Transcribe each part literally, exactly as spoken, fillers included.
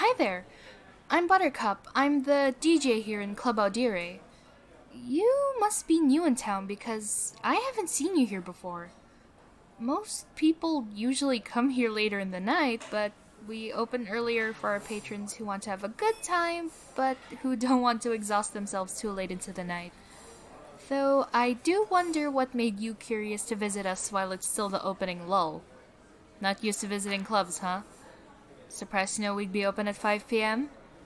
hi there. I'm Buttercup. I'm the D J here in Club Audire. You must be new in town because I haven't seen you here before. Most people usually come here later in the night, but we open earlier for our patrons who want to have a good time, but who don't want to exhaust themselves too late into the night. Though I do wonder what made you curious to visit us while it's still the opening lull. Not used to visiting clubs, huh? Surprised to know we'd be open at five p.m.?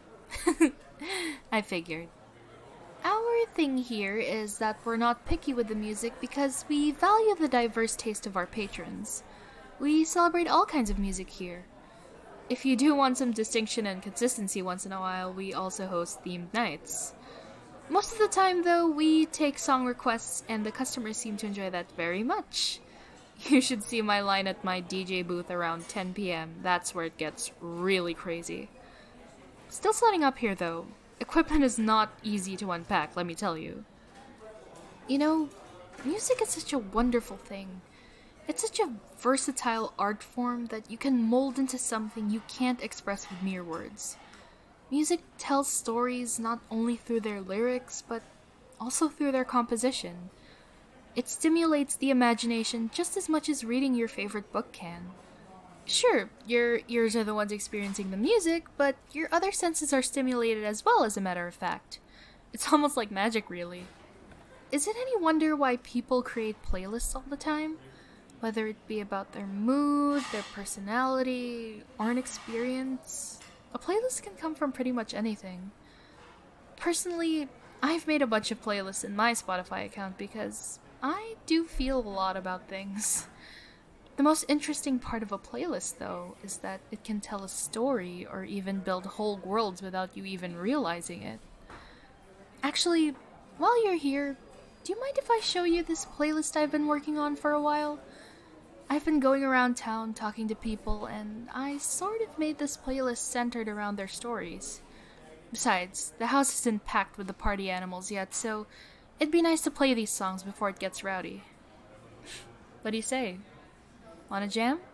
I figured. Our thing here is that we're not picky with the music because we value the diverse taste of our patrons. We celebrate all kinds of music here. If you do want some distinction and consistency once in a while, we also host themed nights. Most of the time, though, we take song requests, and the customers seem to enjoy that very much. You should see my line at my D J booth around ten p.m. That's where it gets really crazy. Still setting up here, though. Equipment is not easy to unpack, let me tell you. You know, music is such a wonderful thing. It's such a versatile art form that you can mold into something you can't express with mere words. Music tells stories not only through their lyrics, but also through their composition. It stimulates the imagination just as much as reading your favorite book can. Sure, your ears are the ones experiencing the music, but your other senses are stimulated as well, as a matter of fact. It's almost like magic, really. Is it any wonder why people create playlists all the time? Whether it be about their mood, their personality, or an experience, a playlist can come from pretty much anything. Personally, I've made a bunch of playlists in my Spotify account because I do feel a lot about things. The most interesting part of a playlist, though, is that it can tell a story or even build whole worlds without you even realizing it. Actually, while you're here, do you mind if I show you this playlist I've been working on for a while? I've been going around town talking to people, and I sort of made this playlist centered around their stories. Besides, the house isn't packed with the party animals yet, so it'd be nice to play these songs before it gets rowdy. What do you say? Want a jam?